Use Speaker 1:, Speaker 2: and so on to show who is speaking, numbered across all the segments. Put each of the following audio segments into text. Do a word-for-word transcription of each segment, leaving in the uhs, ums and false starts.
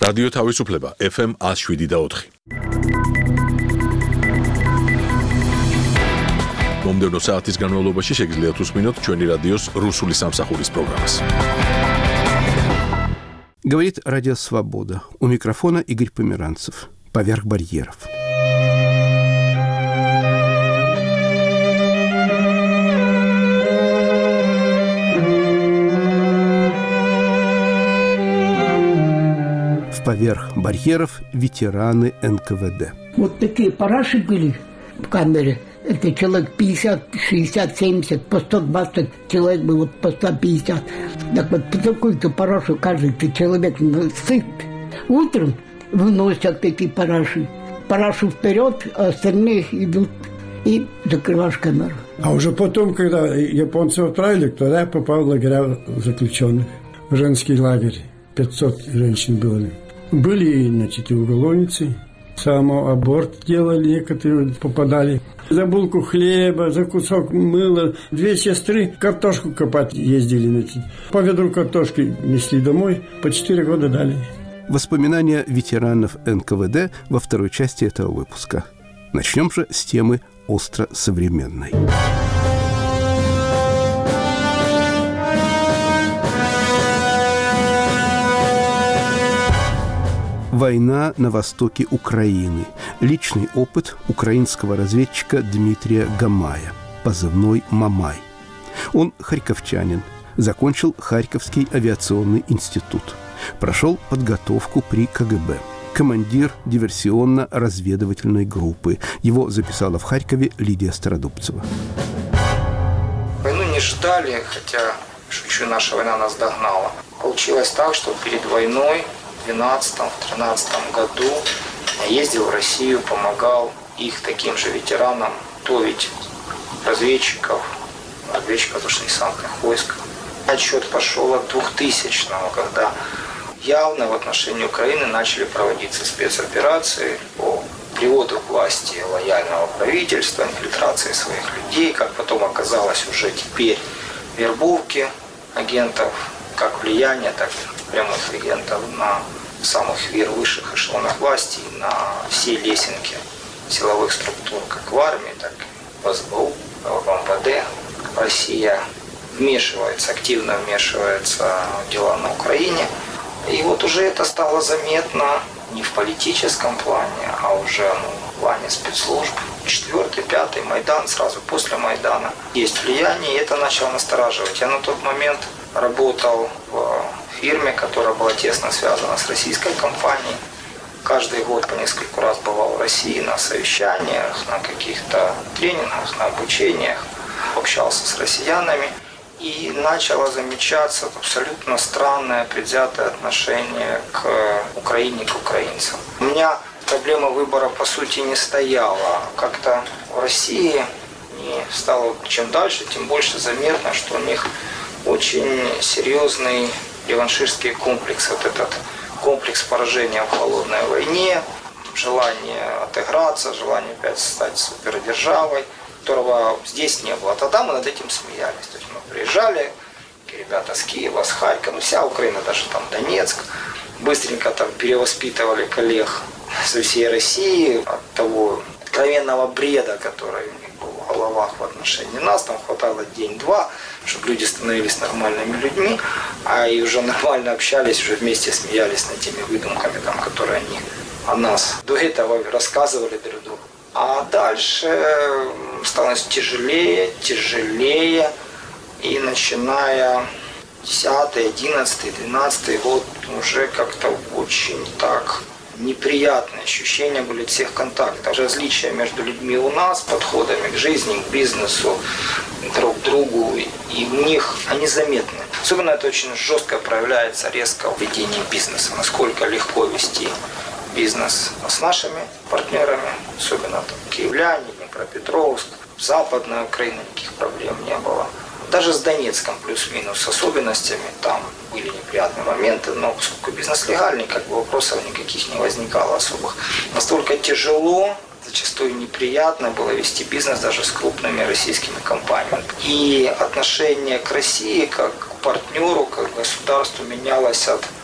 Speaker 1: რადიო თავისუფლება ეფ ემ one oh seven და four. მომდევნო საათის განმავლობაში შეგიძლიათ უსმინოთ ჩვენი რადიოს რუსული სამსახურის პროგრამას.
Speaker 2: Говорит Радио Свобода. У микрофона Игорь Померанцев. Поверх барьеров. Поверх барьеров ветераны эн ка вэ дэ.
Speaker 3: Вот такие параши были в камере. Это человек пятьдесят, шестьдесят, семьдесят, по сто двадцать человек было, по сто пятьдесят. Так вот, по такой-то парашу каждый человек сыт. Утром выносят такие параши. Парашу вперед, а остальные идут и закрываешь камеру.
Speaker 4: А уже потом, когда японцы отправили, тогда я попал в лагеря заключенных. В женский лагерь. пятьсот женщин было. Были, значит, и уголовницы. Самоаборт делали, некоторые попадали. За булку хлеба, за кусок мыла. Две сестры картошку копать ездили, значит. По ведру картошки несли домой. По четыре года дали.
Speaker 2: Воспоминания ветеранов эн ка вэ дэ во второй части этого выпуска. Начнем же с темы остро современной. Война на востоке Украины. Личный опыт украинского разведчика Дмитрия Гамая, позывной «Мамай». Он харьковчанин, закончил Харьковский авиационный институт. Прошел подготовку при ка гэ бэ. Командир диверсионно-разведывательной группы. Его записала в Харькове Лидия Стародубцева.
Speaker 5: Войну не ждали, хотя, шучу, наша война нас догнала. Получилось так, что перед войной в две тысячи двенадцатом — две тысячи тринадцатом году я ездил в Россию, помогал их таким же ветеранам готовить разведчиков, разведчиков воздушно-десантных войск. Отсчет пошел от двухтысячного, когда явно в отношении Украины начали проводиться спецоперации по приводу к власти лояльного правительства, инфильтрации своих людей, как потом оказалось уже теперь вербовки агентов, как влияние, так и прямых агентов на самых высших эшелонах власти, на все лесенки силовых структур, как в армии, так и в эс бэ у, в эм вэ дэ. Россия вмешивается, активно вмешивается в дела на Украине. И вот уже это стало заметно не в политическом плане, а уже ну, в плане спецслужб. Четвертый, пятый Майдан, сразу после Майдана. Есть влияние, и это начало настораживать. Я на тот момент работал в фирме, которая была тесно связана с российской компанией. Каждый год по несколько раз бывал в России на совещаниях, на каких-то тренингах, на обучениях. Общался с россиянами. И начало замечаться абсолютно странное, предвзятое отношение к Украине, к украинцам. У меня проблема выбора, по сути, не стояла. Как-то в России не стало чем дальше, тем больше заметно, что у них очень серьезный реваншистский комплекс. Вот этот комплекс поражения в холодной войне, желание отыграться, желание опять стать супердержавой, которого здесь не было. Тогда мы над этим смеялись. То есть мы приезжали, ребята с Киева, с Харькова, ну вся Украина, даже там Донецк, быстренько там перевоспитывали коллег со всей России от того откровенного бреда, который у них был в головах в отношении нас. Там хватало день-два, чтобы люди становились нормальными людьми, а и уже нормально общались, уже вместе смеялись над теми выдумками, там, которые они о нас до этого рассказывали друг другу. А дальше стало тяжелее, тяжелее, и начиная десятый, одиннадцатый, двенадцатый год уже как-то очень так неприятные ощущения были от всех контактов. Различия между людьми у нас, подходами к жизни, к бизнесу, друг к другу, и в них они заметны. Особенно это очень жестко проявляется резко в ведении бизнеса, насколько легко вести бизнес с нашими партнерами, особенно там киевляне, Днепропетровск, Западная Украина, никаких проблем не было. Даже с Донецком плюс-минус с особенностями там были неприятные моменты, но поскольку бизнес легальный, как бы вопросов никаких не возникало особых. Настолько тяжело, зачастую неприятно было вести бизнес даже с крупными российскими компаниями. И отношение к России как к партнеру, как к государству менялось от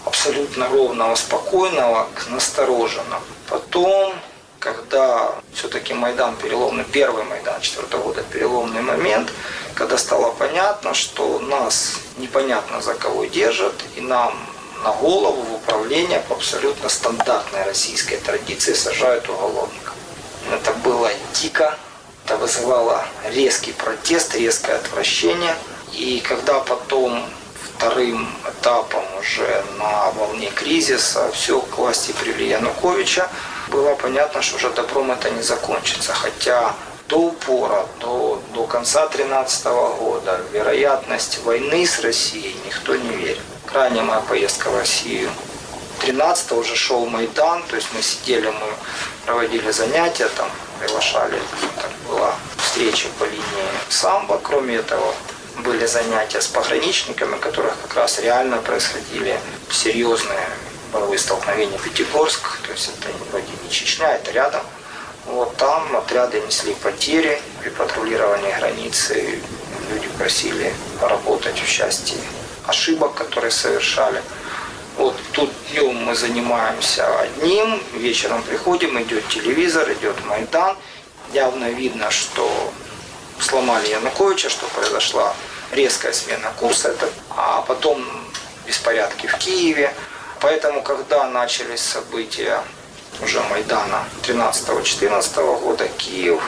Speaker 5: абсолютно ровного, спокойного к настороженному. Потом, когда все-таки Майдан переломный, первый Майдан четвертого года, переломный момент, когда стало понятно, что нас непонятно за кого держат, и нам на голову в управление по абсолютно стандартной российской традиции сажают уголовников. Это было дико, это вызывало резкий протест, резкое отвращение. И когда потом вторым этапом уже на волне кризиса все к власти привели Януковича, было понятно, что уже добром это не закончится. Хотя до упора, до, до конца две тысячи тринадцатого года вероятность войны с Россией никто не верил. Крайняя моя поездка в Россию. тринадцатого уже шел Майдан, то есть мы сидели, мы проводили занятия, там приглашали, так была встреча по линии самбо. Кроме этого, были занятия с пограничниками, в которых как раз реально происходили серьезные боевые столкновения. Пятигорск, то есть это вроде не Чечня, это рядом. Вот там отряды несли потери при патрулировании границы. Люди просили поработать в части ошибок, которые совершали. Вот тут днем мы занимаемся одним, вечером приходим, идет телевизор, идет Майдан. Явно видно, что сломали Януковича, что произошла резкая смена курса, это, а потом беспорядки в Киеве. Поэтому, когда начались события уже Майдана тринадцатого-четырнадцатого года, Киев,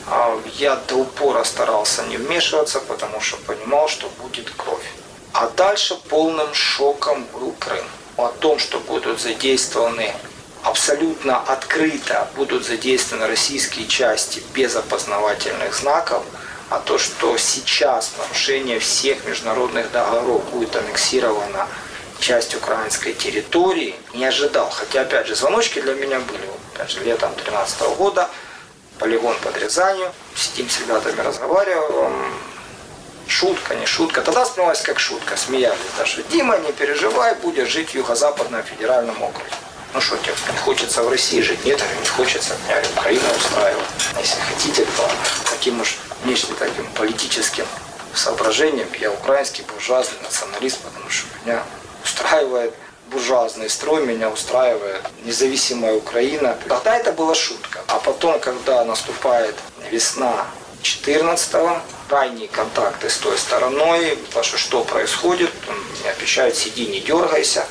Speaker 5: я до упора старался не вмешиваться, потому что понимал, что будет кровь. А дальше полным шоком был Крым. О том, что будут задействованы абсолютно открыто, будут задействованы российские части без опознавательных знаков, а то, что сейчас в нарушение всех международных договоров будет аннексирована часть украинской территории, не ожидал. Хотя, опять же, звоночки для меня были. Опять же, летом две тысячи тринадцатого года, полигон под Рязанью, сидим с ребятами, разговариваем. Шутка, не шутка. Тогда воспринималась как шутка, смеялись. Даже Дима, не переживай, будешь жить в Юго-Западном федеральном округе. Ну что, тебе не хочется в России жить? Нет, не хочется. Меня Украина устраивает. Если хотите, то таким уж внешне таким политическим соображением я украинский буржуазный националист, потому что меня устраивает буржуазный строй, меня устраивает независимая Украина. Тогда это была шутка. А потом, когда наступает весна четырнадцатого, крайние контакты с той стороной, потому что что происходит, он мне обещает, сиди, не дергайся,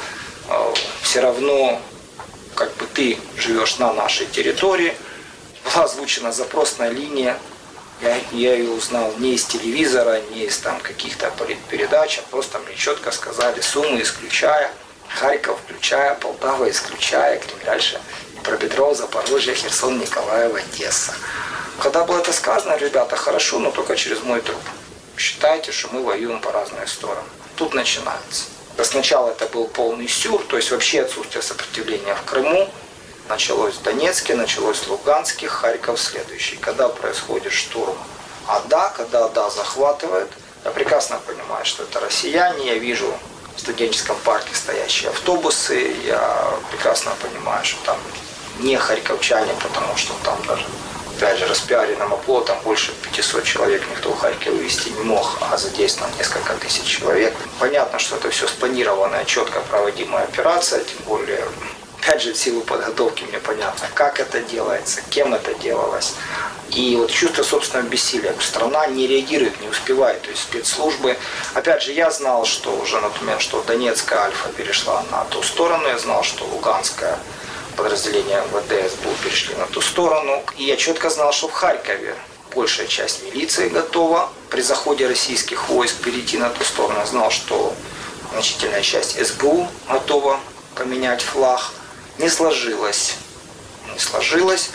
Speaker 5: все равно как бы ты живешь на нашей территории. Была озвучена запросная линия, я, я ее узнал не из телевизора, не из там каких-то политпередач, а просто мне четко сказали суммы, исключая Харьков, включая Полтава, исключая Крым, дальше Днепропетров, Запорожье, Херсон, Николаев, Одесса. Когда было это сказано, ребята, хорошо, но только через мой труп. Считайте, что мы воюем по разные стороны. Тут начинается. Сначала это был полный сюр, то есть вообще отсутствие сопротивления в Крыму. Началось в Донецке, началось в Луганске, Харьков следующий. Когда происходит штурм АДА, когда АДА захватывает, я прекрасно понимаю, что это россияне. Я вижу в студенческом парке стоящие автобусы. Я прекрасно понимаю, что там не харьковчане, потому что там даже, опять же, распиаренным оплотом больше пятисот человек никто в Харькове вывести не мог, а задействовано несколько тысяч человек. Понятно, что это все спланированная, четко проводимая операция, тем более, опять же, в силу подготовки мне понятно, как это делается, кем это делалось. И вот чувство собственного бессилия. Страна не реагирует, не успевает. То есть спецслужбы. Опять же, я знал, что уже на тот момент, что Донецкая Альфа перешла на ту сторону. Я знал, что Луганская подразделения эм вэ дэ эс бэ у перешли на ту сторону. И я четко знал, что в Харькове большая часть милиции готова при заходе российских войск перейти на ту сторону. Я знал, что значительная часть эс бэ у готова поменять флаг. Не сложилось. Не сложилось.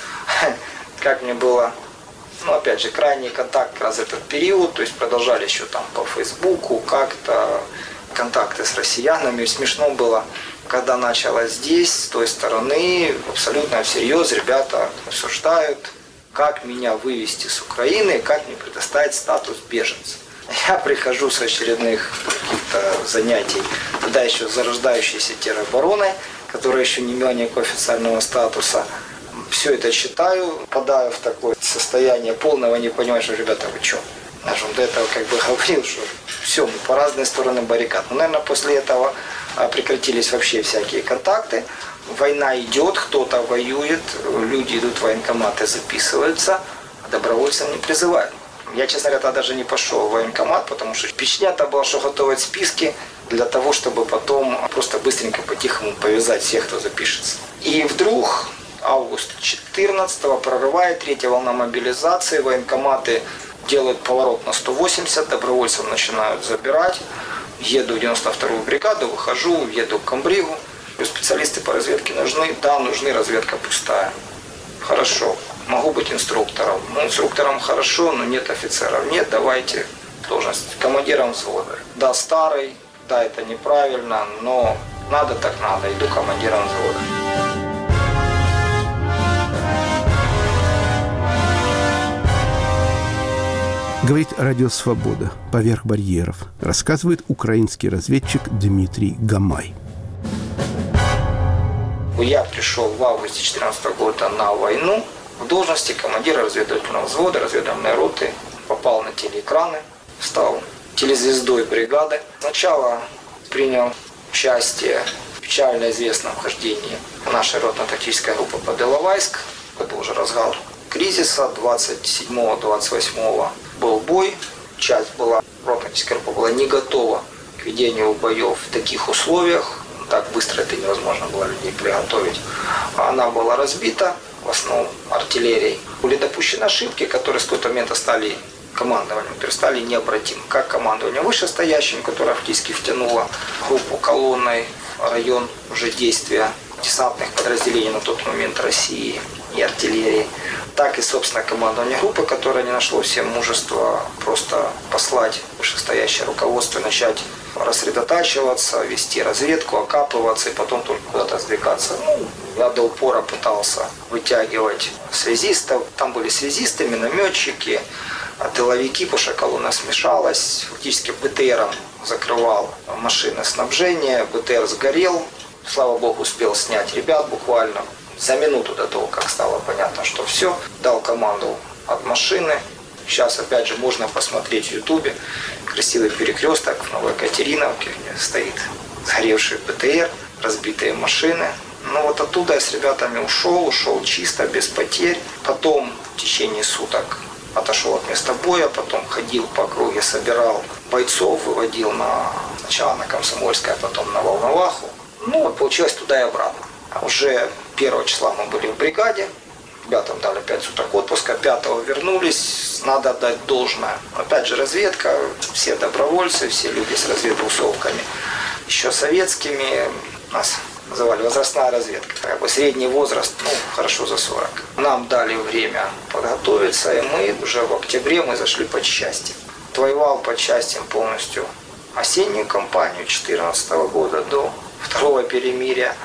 Speaker 5: Как мне было, ну, опять же, крайний контакт как раз этот период, то есть продолжали еще там по Фейсбуку как-то контакты с россиянами. Смешно было, когда началось здесь, с той стороны, абсолютно всерьез ребята обсуждают, как меня вывести с Украины, как мне предоставить статус беженца. Я прихожу с очередных каких-то занятий, тогда еще зарождающейся теробороной, которая еще не имела никакого официального статуса. Все это читаю, попадаю в такое состояние полного непонимания, что, ребята, вы что? Я же до этого как бы говорил, что все, мы по разные стороны баррикад. Но, наверное, после этого Прекратились вообще всякие контакты. Война идет, кто-то воюет, люди идут в военкоматы, записываются, а добровольцев не призывают. Я, честно говоря, даже не пошел в военкомат, потому что впечатление было, что готовят списки для того, чтобы потом просто быстренько по-тихому повязать всех, кто запишется. И вдруг август четырнадцатого прорывает третья волна мобилизации, военкоматы делают поворот на сто восемьдесят, добровольцев начинают забирать. Еду в девяносто вторую бригаду, выхожу, еду к комбригу. Специалисты по разведке нужны? Да, нужны, разведка пустая. Хорошо, могу быть инструктором. Ну, инструктором хорошо, но нет офицеров. Нет, давайте должность командиром взвода. Да, старый, да, это неправильно, но надо так надо, иду командиром взвода.
Speaker 2: Говорит Радио Свобода. Поверх барьеров. Рассказывает украинский разведчик Дмитрий Гамай.
Speaker 5: Я пришел в августе две тысячи четырнадцатого года на войну в должности командира разведывательного взвода, разведывательной роты. Попал на телеэкраны, стал телезвездой бригады. Сначала принял участие в печально известном вхождении нашей ротно-тактической группы под Иловайск. Это уже разгар кризиса. двадцать седьмого - двадцать восьмого был бой. Часть была, ротно-тактическая группа была не готова к ведению боев в таких условиях. Так быстро это невозможно было людей приготовить. Она была разбита, в основном артиллерией. Были допущены ошибки, которые с какого-то момента стали командованием, которые стали необратимы. Как командование вышестоящим, которое фактически втянуло группу колонной в район уже действия десантных подразделений на тот момент России и артиллерии, так и, собственно, командование группы, которое не нашло в себе мужества просто послать вышестоящее руководство и начать рассредотачиваться, вести разведку, окапываться и потом только куда-то сдвигаться. Ну, я до упора пытался вытягивать связистов. Там были связисты, минометчики, тыловики, потому что колонна смешалась. Фактически БТРом закрывал машины снабжения, БТР сгорел. Слава богу, успел снять ребят буквально за минуту до того, как стало понятно, что все. Дал команду от машины. Сейчас, опять же, можно посмотреть в Ютубе красивый перекресток в Новоекатериновке, где стоит сгоревший БТР, разбитые машины. Ну вот оттуда я с ребятами ушел, ушел чисто, без потерь. Потом в течение суток отошел от места боя, потом ходил по округе, собирал бойцов, выводил на, сначала на Комсомольское, а потом на Волноваху. Ну вот получилось туда и обратно. Уже первого числа мы были в бригаде. Ребятам дали пять суток отпуска, пятого вернулись, надо отдать должное. Опять же разведка, все добровольцы, все люди с разведусовками, еще советскими, нас называли возрастная разведка. Как бы средний возраст, ну, хорошо за сорок. Нам дали время подготовиться, и мы уже в октябре мы зашли по части. Воевал по частям полностью осеннюю кампанию две тысячи четырнадцатого года до второго перемирия.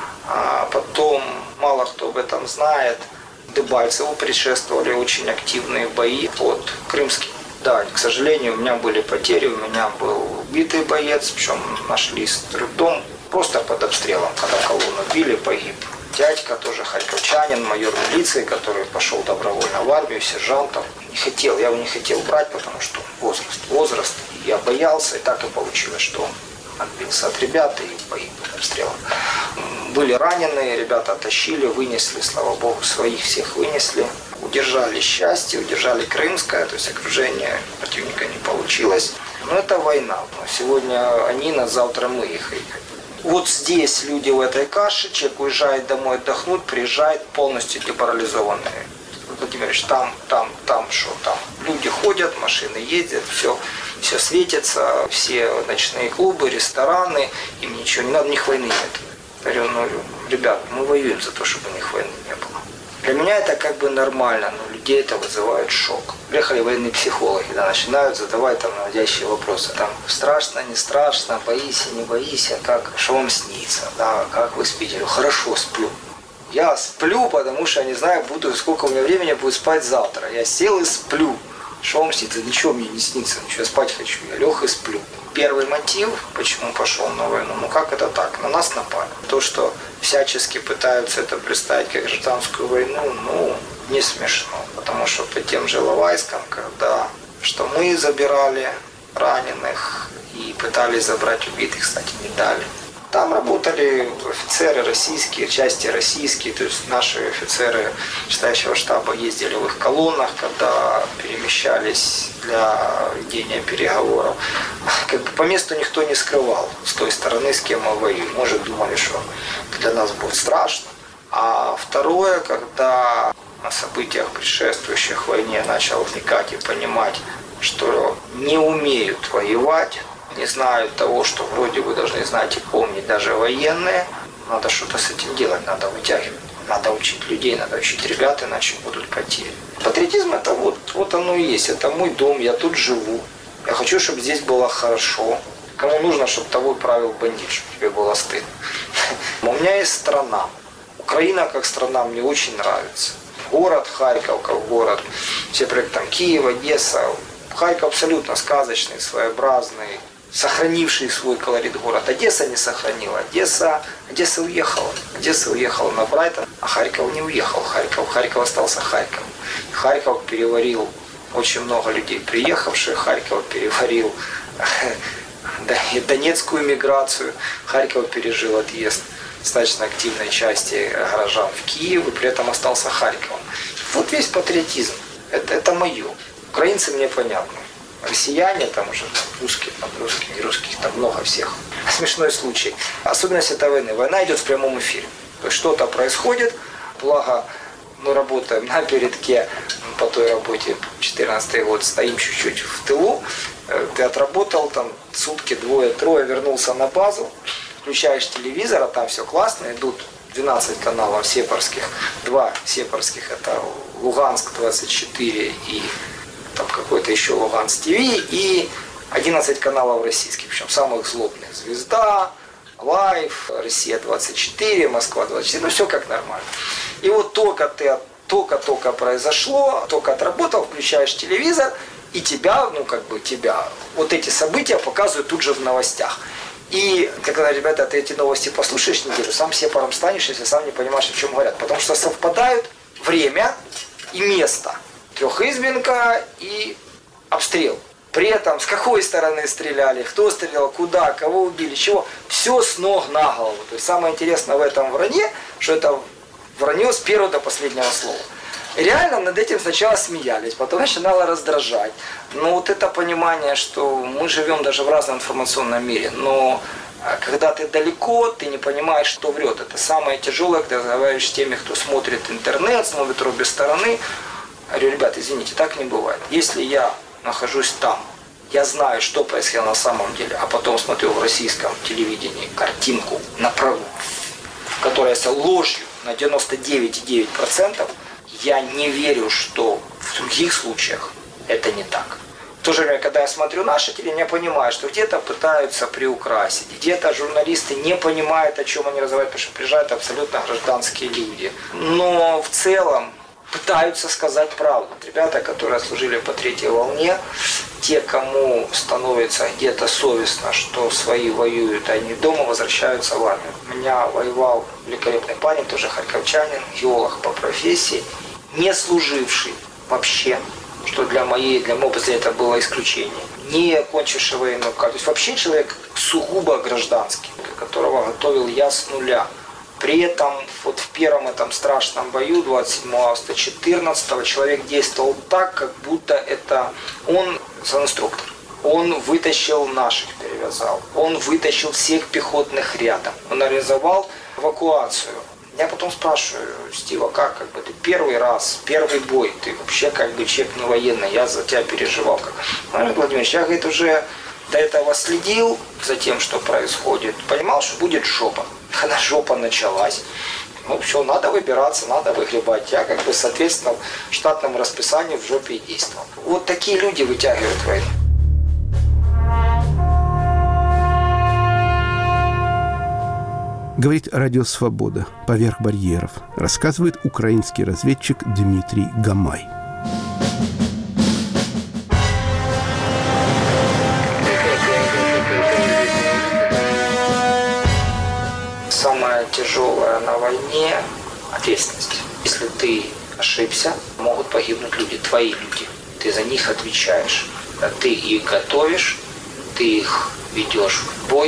Speaker 5: А потом, мало кто об этом знает, Дебальцеву предшествовали очень активные бои под Крымским. Да, к сожалению, у меня были потери, у меня был убитый боец, причем нашли с трудом, просто под обстрелом, когда колонну били, погиб. Дядька, тоже харьковчанин, майор милиции, который пошел добровольно в армию, сержантом. Не хотел, я его не хотел брать, потому что возраст, возраст. Я боялся, и так и получилось, что он отбился от ребят и погиб под обстрелом. Были раненые, ребята оттащили, вынесли, слава богу, своих всех вынесли. Удержали счастье, удержали Крымское, то есть окружение противника не получилось. Но это война. Сегодня они нас, завтра мы их. Вот здесь люди в этой каше, человек уезжает домой отдохнуть, приезжает полностью деморализованные. Владимир Ильич, там, там, там, что там. Люди ходят, машины ездят, все, все светится, все ночные клубы, рестораны, им ничего не надо, у них войны нет. Я говорю, ну, ребят, мы воюем за то, чтобы у них войны не было. Для меня это как бы нормально, но людей это вызывает шок. Приехали военные психологи, да, начинают задавать там наводящие вопросы. Там страшно, не страшно, боись, не боись, как, что вам снится, да, как вы спите? Я говорю, хорошо, сплю. Я сплю, потому что я не знаю, буду, сколько у меня времени будет спать завтра. Я сел и сплю. Что вам снится? Ничего мне не снится, ничего, я спать хочу. Я лег и сплю. Первый мотив, почему пошел на войну, ну как это так? На нас напали. То, что всячески пытаются это представить как гражданскую войну, ну, не смешно. Потому что по тем же Иловайскам, когда что мы забирали раненых и пытались забрать убитых, кстати, не дали. Там работали офицеры российские, части российские, то есть наши офицеры штабного штаба ездили в их колоннах, когда перемещались для ведения переговоров. Как бы по месту никто не скрывал с той стороны, с кем мы воюем. Может, думали, что для нас будет страшно. А второе, когда на событиях, предшествующих войне, начал вникать и понимать, что не умеют воевать, не знают того, что вроде бы должны знать и помнить даже военные, надо что-то с этим делать, надо вытягивать. Надо учить людей, надо учить ребят, иначе будут потери. Патриотизм это вот, вот оно и есть. Это мой дом, я тут живу. Я хочу, чтобы здесь было хорошо. Кому нужно, чтобы тобой правил бандит, чтобы тебе было стыдно. У меня есть страна. Украина как страна мне очень нравится. Город Харьков как город. Все проекты там Киев, Одесса. Харьков абсолютно сказочный, своеобразный, сохранивший свой колорит город. Одесса не сохранила. Одесса, Одесса уехала. Одесса уехала на Брайтон, а Харьков не уехал. Харьков, Харьков остался Харьковом. Харьков переварил очень много людей, приехавших. Харьков переварил донецкую миграцию. Харьков пережил отъезд достаточно активной части горожан в Киев, и при этом остался Харьковом. Вот весь патриотизм. Это, это мое. Украинцы мне понятны. Россияне, там уже русские, там русские, не русских, там много всех. Смешной случай. Особенность этой войны. Война идет в прямом эфире. То есть что-то происходит, благо мы работаем на передке по той работе, четырнадцатый год, стоим чуть-чуть в тылу. Ты отработал там сутки, двое, трое, вернулся на базу, включаешь телевизор, а там все классно, идут двенадцать каналов сепарских, два сепарских, это Луганск двадцать четыре и там какой-то еще Луганск ТВ, и одиннадцать каналов российских, причем самых злобных. Звезда, Лайф, Россия двадцать четыре, Москва двадцать четыре, ну все как нормально. И вот только ты, только-только произошло, только отработал, включаешь телевизор, и тебя, ну как бы тебя, вот эти события показывают тут же в новостях. И когда, ребята, ты эти новости послушаешь неделю, сам сепаром станешь, если сам не понимаешь, о чем говорят. Потому что совпадают время и место. Трехизбинка и обстрел. При этом с какой стороны стреляли, кто стрелял, куда, кого убили, чего. Все с ног на голову. То есть самое интересное в этом вранье, что это вранье с первого до последнего слова. И реально над этим сначала смеялись, потом начинало раздражать. Но вот это понимание, что мы живем даже в разном информационном мире, но когда ты далеко, ты не понимаешь, что врет. Это самое тяжелое, когда разговариваешь с теми, кто смотрит интернет, смотрит обе стороны. Я говорю, ребят, извините, так не бывает. Если я нахожусь там, я знаю, что происходило на самом деле, а потом смотрю в российском телевидении картинку, в которой я ложью на девяносто девять и девять десятых процента, я не верю, что в других случаях это не так. В то же время, когда я смотрю наши телевидение, я понимаю, что где-то пытаются приукрасить, где-то журналисты не понимают, о чем они разговаривают, потому что приезжают абсолютно гражданские люди. Но в целом пытаются сказать правду. Ребята, которые служили по третьей волне, те, кому становится где-то совестно, что свои воюют, а они дома возвращаются в армию. У меня воевал великолепный парень, тоже харьковчанин, геолог по профессии, не служивший вообще, что для моей, для моего опыта это было исключение, не окончивший военную карту. То есть вообще человек сугубо гражданский, которого готовил я с нуля. При этом вот в первом этом страшном бою двадцать седьмого августа две тысячи четырнадцатого человек действовал так, как будто это он инструктор. Он вытащил наших, перевязал. Он вытащил всех пехотных рядом. Он организовал эвакуацию. Я потом спрашиваю Стива, как, как бы ты первый раз, первый бой, ты вообще как бы человек не военный, я за тебя переживал. Как. Владимир Владимирович, я, говорит, уже до этого следил за тем, что происходит. Понимал, что будет жопа. Когда жопа началась, ну все, надо выбираться, надо выгребать. Я как бы, соответственно, в штатном расписании в жопе и действовал. Вот такие люди вытягивают войну.
Speaker 2: Говорит Радио Свобода. Поверх барьеров. Рассказывает украинский разведчик Дмитрий Гамай.
Speaker 5: Самое тяжелое на войне – ответственность. Если ты ошибся, могут погибнуть люди, твои люди. Ты за них отвечаешь. Ты их готовишь, ты их ведешь в бой,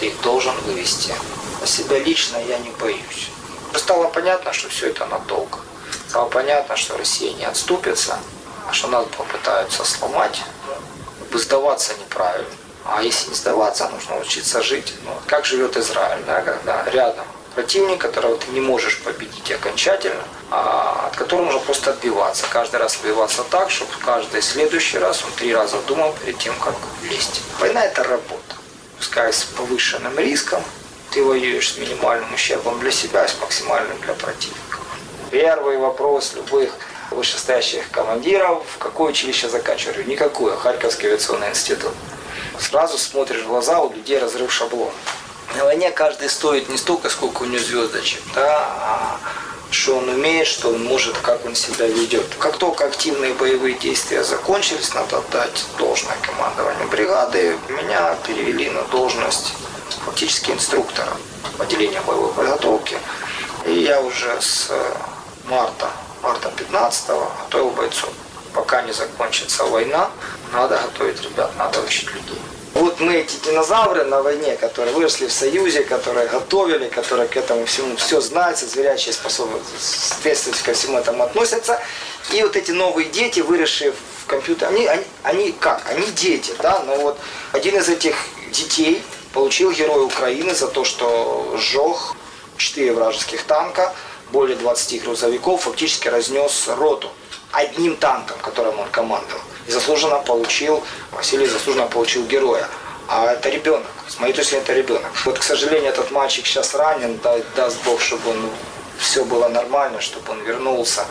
Speaker 5: ты их должен вывести. А себя лично я не боюсь. Стало понятно, что все это надолго. Стало понятно, что Россия не отступится, а что нас попытаются сломать. Сдаваться неправильно. А если не сдаваться, нужно учиться жить. Ну, как живет Израиль, да, когда рядом противник, которого ты не можешь победить окончательно, а от которого нужно просто отбиваться. Каждый раз отбиваться так, чтобы каждый следующий раз он три раза думал перед тем, как лезть. Война – это работа. Пускай с повышенным риском, ты воюешь с минимальным ущербом для себя и с максимальным для противника. Первый вопрос любых вышестоящих командиров: в какое училище заканчивали? Никакое. Харьковский авиационный институт. Сразу смотришь в глаза, у людей разрыв шаблона. На войне каждый стоит не столько, сколько у него звездочек, да, а что он умеет, что он может, как он себя ведет. Как только активные боевые действия закончились, надо отдать должное командованию бригады, меня перевели на должность фактически инструктора отделения боевой подготовки. И я уже с марта, марта пятнадцатого готовил бойцов. Пока не закончится война, надо готовить ребят, надо учить людей. Вот мы, эти динозавры на войне, которые выросли в Союзе, которые готовили, которые к этому всему все знают, зверячие способности, ответственность ко всему этому относятся. И вот эти новые дети, выросшие в компьютере, они, они, они как? Они дети, да? Но вот один из этих детей получил Герой Украины за то, что сжег четыре вражеских танка, более двадцати грузовиков, фактически разнес роту одним танком, которым он командовал. И заслуженно получил, Василий заслуженно получил героя. А это ребенок. С моей точки зрения, это ребенок. Вот, к сожалению, этот мальчик сейчас ранен. Да, даст Бог, чтобы он, все было нормально, чтобы он вернулся.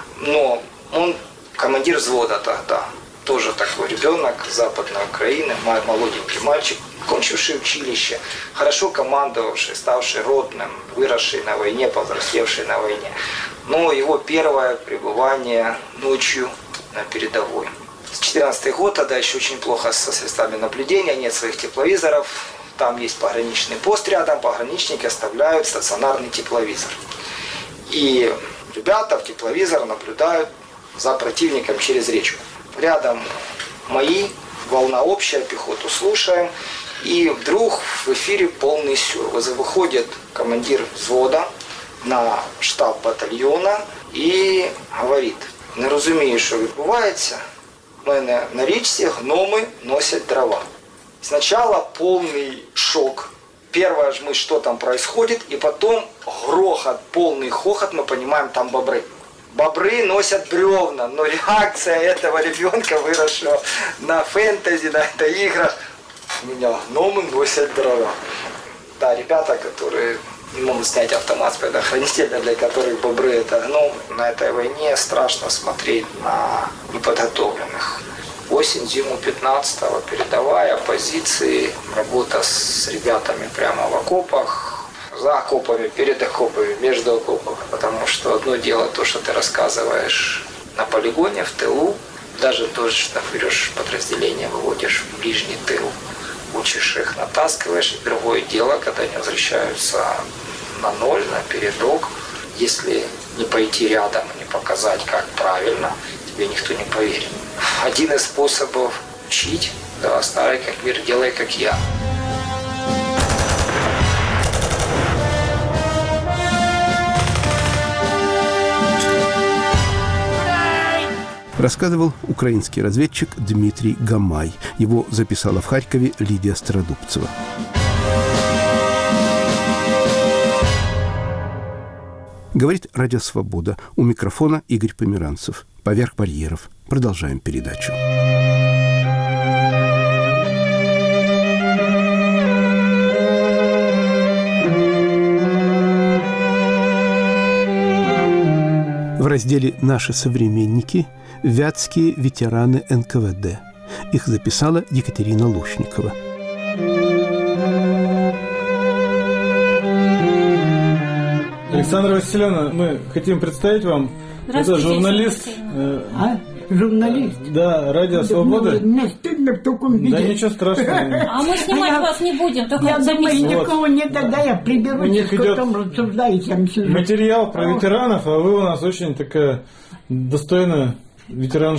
Speaker 5: Но он командир взвода тогда. Тоже такой ребенок Западной Украины, молоденький мальчик, кончивший училище, хорошо командовавший, ставший ротным, выросший на войне, повзрослевший на войне. Но его первое пребывание ночью на передовой. четырнадцатый год, тогда еще очень плохо со средствами наблюдения, нет своих тепловизоров. Там есть пограничный пост рядом, пограничники оставляют стационарный тепловизор. И ребята в тепловизор наблюдают за противником через речку. Рядом мои, волна общая, пехоту слушаем. И вдруг в эфире полный сюр. Выходит командир взвода на штаб батальйона і говорить: не розумію, що відбувається, в мене на річці гноми носять дрова. Сначала полный шок. Первое же мы, что там происходит, и потом грохот, полный хохот, мы понимаем, там бобры. Бобры носят бревна, но реакция этого ребенка, выросшего на фэнтези, на это играх: у меня гномы носят дрова. Да, ребята, которые не могут снять автомат с предохранителя, для которых бобры это гном. На этой войне страшно смотреть на неподготовленных. Осень, зиму пятнадцатого, передовая, позиции, работа с ребятами прямо в окопах, за окопами, перед окопами, между окопами. Потому что одно дело то, что ты рассказываешь на полигоне, в тылу, даже то, что берешь подразделение, выводишь в ближний тыл, учишь их, натаскиваешь. Другое дело, когда они возвращаются на ноль, на передок. Если не пойти рядом, не показать, как правильно, тебе никто не поверит. Один из способов учить, да, старый как мир, делай как я.
Speaker 2: Рассказывал украинский разведчик Дмитрий Гамай. Его записала в Харькове Лидия Стародубцева. Говорит Радио Свобода. У микрофона Игорь Померанцев. Поверх барьеров. Продолжаем передачу. В разделе «Наши современники» вятские ветераны эн ка вэ дэ. Их записала Екатерина Лушникова.
Speaker 6: Александра Васильевна, мы хотим представить вам, это журналист.
Speaker 3: А? Журналист?
Speaker 6: Да, Радио Свобода.
Speaker 3: Мне стыдно в таком виде.
Speaker 6: Да ничего страшного.
Speaker 7: А мы снимать
Speaker 3: Я-
Speaker 7: вас не будем, только
Speaker 3: Я думаю,
Speaker 7: записывать.
Speaker 3: никого не тогда я
Speaker 6: У
Speaker 3: приберусь,
Speaker 6: них идет
Speaker 3: потом рассуждаете, я сижу.
Speaker 6: материал про ветеранов, а вы у нас очень такая достойная ветеранша.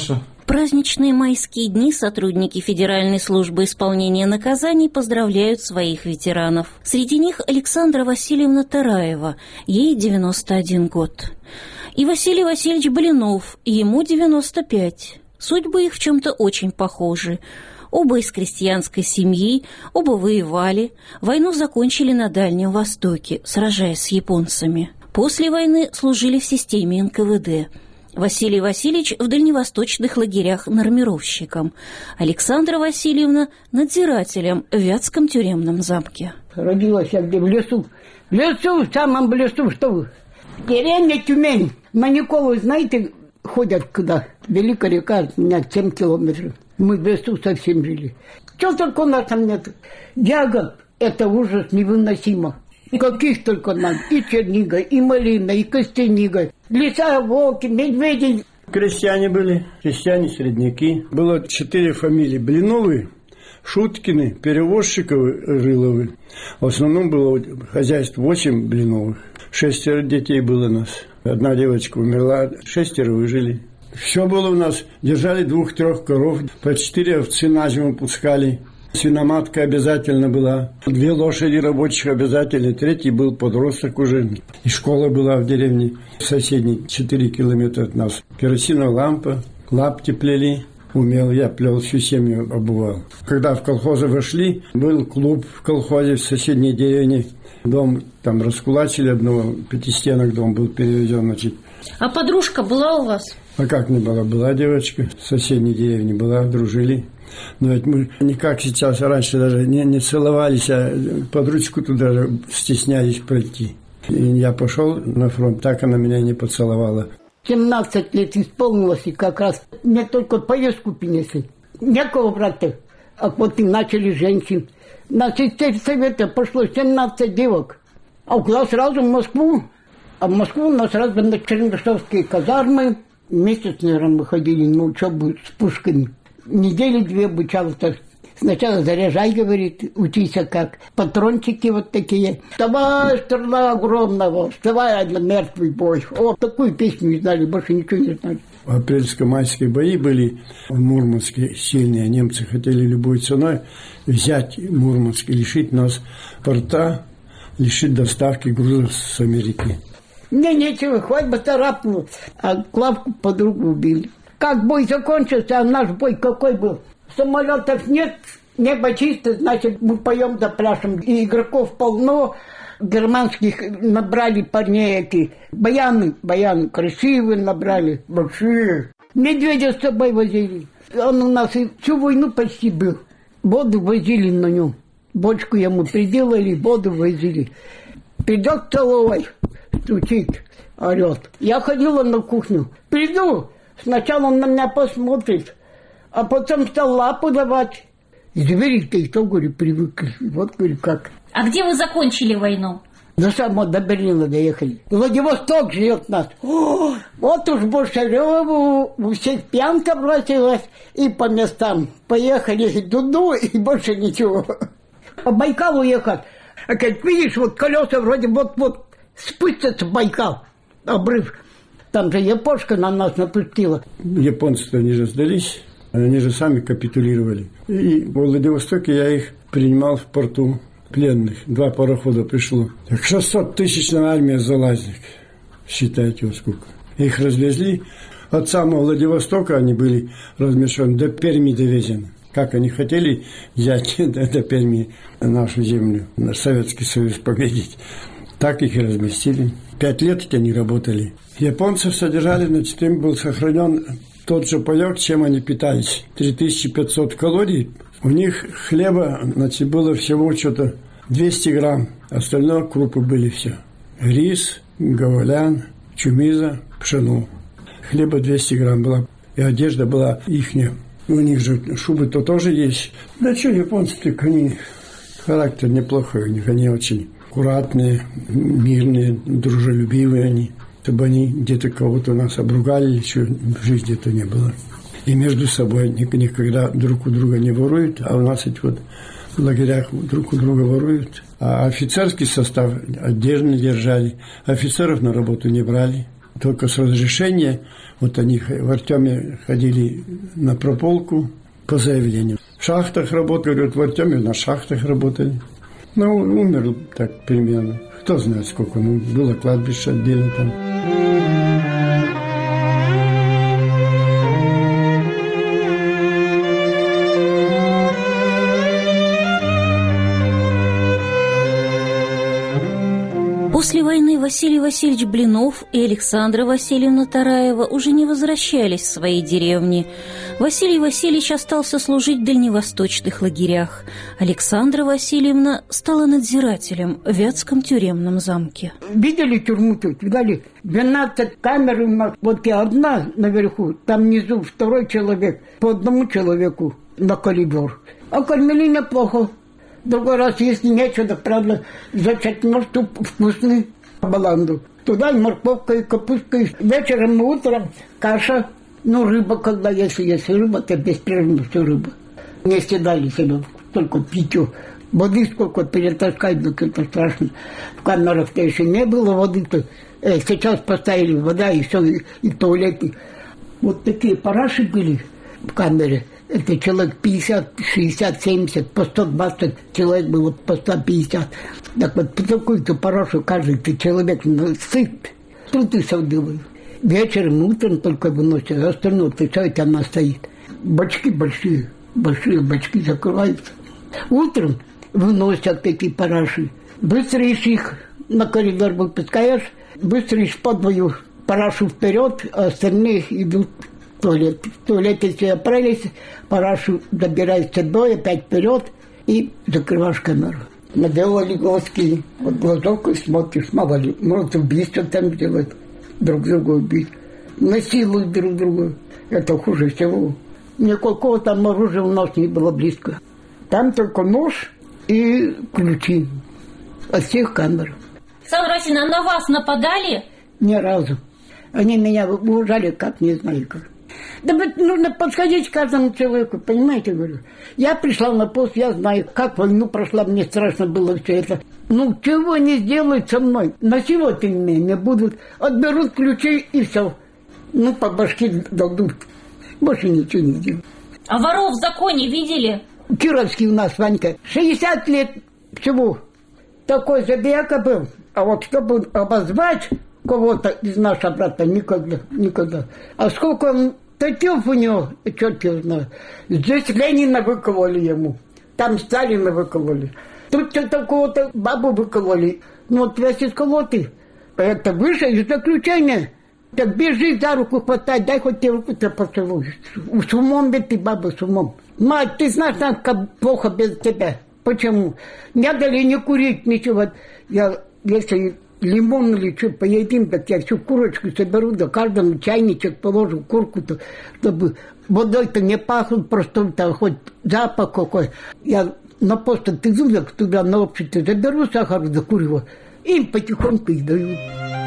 Speaker 7: праздничные майские дни сотрудники Федеральной службы исполнения наказаний поздравляют своих ветеранов. Среди них Александра Васильевна Тараева, ей девяносто один год. И Василий Васильевич Блинов, ему девяносто пять. Судьбы их в чем-то очень похожи. Оба из крестьянской семьи, оба воевали, войну закончили на Дальнем Востоке, сражаясь с японцами. После войны служили в системе эн ка вэ дэ. Василий Васильевич в дальневосточных лагерях нормировщиком, Александра Васильевна надзирателем в Вятском тюремном замке.
Speaker 3: Родилась я где? В лесу. В лесу, в самом лесу, что вы? Деревня Тюмень. Маниковы, знаете, ходят куда? Великая река от меня семь километров. Мы в лесу совсем жили. Что только у нас там нет? Ягод – это ужас невыносимо. Каких только надо. И чернига, и малина, и костянига. Лиса, волки, медведи.
Speaker 4: Крестьяне были, крестьяне-средняки. Было четыре фамилии. Блиновы, Шуткины, Перевозчиковы, Рыловы. В основном было хозяйство восемь Блиновых. Шестеро детей было у нас. Одна девочка умерла, шестеро выжили. Все было у нас. Держали двух-трех коров. По четыре овцы на зиму пускали. Свиноматка обязательно была. Две лошади рабочих обязательно. Третий был подросток уже. И школа была в деревне соседней, четыре километра от нас. Керосиновая лампа, лапти плели. Умел, я плел, всю семью обувал. Когда в колхозы вошли, был клуб в колхозе в соседней деревне. Дом там раскулачили одного, пятистенок дом был переведен, значит.
Speaker 7: А подружка была у вас?
Speaker 4: А как не была? Была девочка в соседней деревне, была, дружили. Но ведь мы не как сейчас, раньше даже не, не целовались, а под ручку туда стеснялись пройти. И я пошел на фронт, так она меня не поцеловала.
Speaker 3: семнадцать лет исполнилось, и как раз мне только повестку принесли. Некого брата, а вот и начали женщин. На сельсовета пошло семнадцать девок. А в класс сразу в Москву. А в Москву нас сразу на Чернышевские казармы. Месяц, наверное, мы ходили на учебу с пушками. Недели две обучался. Сначала заряжай, говорит, учись как. Патрончики вот такие. Вставай, стрела огромного, вставай, на мертвый бой. О, такую песню не знали, больше ничего не знали.
Speaker 4: Апрельско-майские бои были в Мурманске сильные. Немцы хотели любой ценой взять Мурманск и лишить нас порта, лишить доставки грузов с Америки.
Speaker 3: Мне нечего, хоть бы царапнул. А Клавку подругу убили. Как бой закончился, а наш бой какой был? Самолетов нет, небо чисто, значит, мы поем да пляшем. И игроков полно, германских набрали парней эти. Баяны, баяны красивые набрали, большие. Медведя с собой возили. Он у нас и всю войну почти был. Воду возили на нем. Бочку ему приделали, воду возили. Придет в столовой, стучит, орет. Я ходила на кухню. Приду, сначала он на меня посмотрит, а потом стал лапу давать. Звери-то и то, говорю, привыкли. Вот, говорю, как.
Speaker 7: А где вы закончили войну?
Speaker 3: До самого до Берлина доехали. Владивосток ждет нас. О, вот уж Большареву у всех пьянка бросилась и по местам. Поехали дуду и больше ничего. По Байкалу ехать. А как видишь, вот колеса вроде вот-вот спустятся в Байкал. Обрыв. Там же япошка на нас напустила.
Speaker 4: Японцы-то они же сдались. Они же сами капитулировали. И в Владивостоке я их принимал в порту пленных. Два парохода пришло. Так шестисоттысячная армия залазник. Считайте, вот сколько. Их развезли. От самого Владивостока они были размещены, до Перми довезены. Как они хотели взять до Перми нашу землю, наш Советский Союз победить. Так их и разместили. Пять лет они работали. Японцев содержали, значит, им был сохранен тот же паёк, чем они питались. три тысячи пятьсот калорий. У них хлеба, значит, было всего что-то двести грамм. Остальное крупы были все. Рис, говолян, чумиза, пшено. Хлеба двести грамм было. И одежда была ихняя. У них же шубы-то тоже есть. Да что, японцы-то, они, характер неплохой у них. Они очень аккуратные, мирные, дружелюбивые они. Чтобы они где-то кого-то у нас обругали, или что, в жизни это не было. И между собой никогда друг у друга не воруют, а у нас эти вот в лагерях друг у друга воруют. А офицерский состав отдельно держали, офицеров на работу не брали. только с разрешения. Вот они в Артеме ходили на прополку по заявлению. В шахтах работали, говорят, в Артеме на шахтах работали. Ну, умер так примерно. Кто знает сколько, ну, было кладбище отдельно там.
Speaker 7: После войны Василий Васильевич Блинов и Александра Васильевна Тараева уже не возвращались в свои деревни. Василий Васильевич остался служить в дальневосточных лагерях. Александра Васильевна стала надзирателем в Вятском тюремном замке.
Speaker 3: Видели тюрьму тут? Видали? двенадцать камер у нас. Вот я одна наверху, там внизу второй человек, по одному человеку на коридор. А кормили неплохо. Другой раз, если нечего, так, правда, зачерпнешь тут вкусный баланду. Туда и морковка, и капустка, и вечером и утром каша. Ну, рыба, когда если есть рыба, то беспрерывно все рыба. Не съедали себя, только питье. Воды сколько перетаскать, так это страшно. В камерах-то еще не было воды-то. Э, сейчас поставили вода, и все, и, и туалеты. Вот такие параши были в камере. Это человек пятьдесят, шестьдесят, семьдесят, по сто двадцать человек было, по сто пятьдесят. Так вот, по такую-то парашу каждый человек сыт. Тут и все делают. Вечером, утром только выносят, а остальное-то все это она стоит. Бачки большие, большие бачки закрываются. Утром выносят эти параши. Быстрее их на коридор выпускаешь, быстрее подвою парашу вперед, а остальные идут в туалет. В туалете все оправились, парашу добираешься до, опять вперед и закрываешь камеру. Наделали глазки, вот глазок и смотришь, мало ли, может убийство там делать, друг друга убить. Насилуют друг друга, это хуже всего. Никакого там оружия у нас не было близко. Там только нож и ключи от всех камер.
Speaker 7: Александра Васильевна, на вас нападали?
Speaker 3: Ни разу. Они меня выужали, как не знаю как. Да ведь нужно подходить к каждому человеку, понимаете, говорю. Я пришла на пост, я знаю, как войну прошла, мне страшно было все это. Ну, чего они сделают со мной? Насиловать меня будут, отберут ключи и все. Ну, по башке дадут. Больше ничего не сделают.
Speaker 7: А воров в законе видели?
Speaker 3: Кировский у нас, Ванька, шестьдесят лет всего. Такой забияка был. А вот чтобы обозвать кого-то из нашего брата, никогда, никогда. А сколько он татев у него, черт его знает. Здесь Ленина выковали ему, там Сталина выковали. Тут такого-то бабу выковали. Ну вот весь из колоты. Это выше из заключения. Так бежи за руку хватай, дай хоть тебе руку-то поцелуй. С умом ведь ты, баба, с умом. Мать, ты знаешь, как плохо без тебя. Почему? Не дали не курить, ничего. Я, если лимон или что поедим, так я всю курочку соберу, да каждому чайничек положу, курку-то, чтобы водой-то не пахло, просто там хоть запах какой. Я на пост отвезу, так туда на общество заберу сахар, закурю, им потихоньку и даю.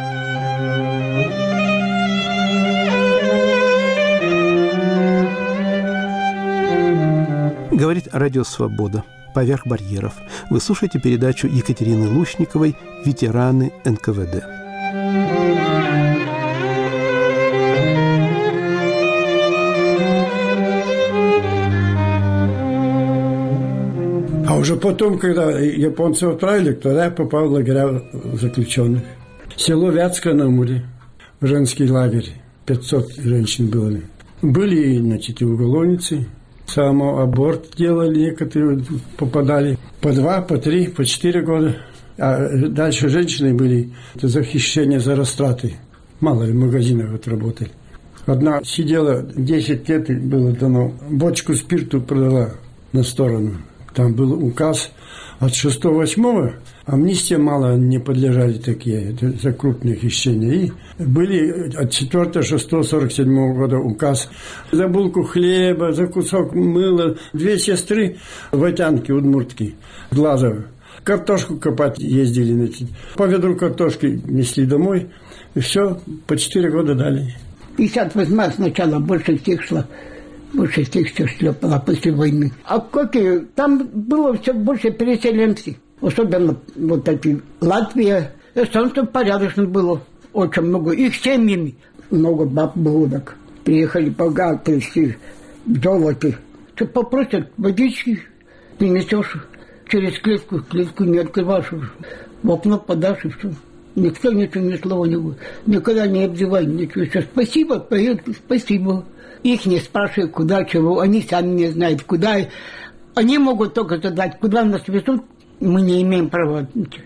Speaker 2: Говорит Радио Свобода. Поверх барьеров. Вы слушаете передачу Екатерины Лучниковой «Ветераны эн ка вэ дэ».
Speaker 4: А уже потом, когда японцы отправили, тогда я попал в лагеря заключенных. Село Вятское на Амуре, в женский лагерь. пятьсот женщин было. Были, значит, и уголовницы. Самоаборт делали, некоторые попадали по два, по три, по четыре года. А дальше женщины были за хищение, за растраты. Мало ли в магазинах вот работали. Одна сидела, десять лет было дано, бочку спирту продала на сторону. Там был указ от шестого-восьмого, амнистия мало не подлежали такие, это за крупные хищения. И были от четвёртого шестого сорок седьмого года указ за булку хлеба, за кусок мыла. Две сестры ватянки удмуртки, Глазовы, картошку копать ездили, значит, по ведру картошки несли домой, и все, по четыре года дали.
Speaker 3: пятьдесят восьмая сначала больше всех шла. Больше всех все шлепала после войны. А какие? Там было все больше переселенцев. Особенно вот эти Латвия. Эстонцев порядочно было. очень много. Их семьями много баб было так. Приехали богатые все, в золоте. Что попросят, водички принесешь, через клетку, клетку не открываешь, в окно подашь и все. Никто ничего, ни слова не будет. Никогда не обзывай, ничего. Все, спасибо, поют, спасибо. Их не спрашивай, куда, чего. Они сами не знают, куда. Они могут только задать, куда нас везут, мы не имеем права.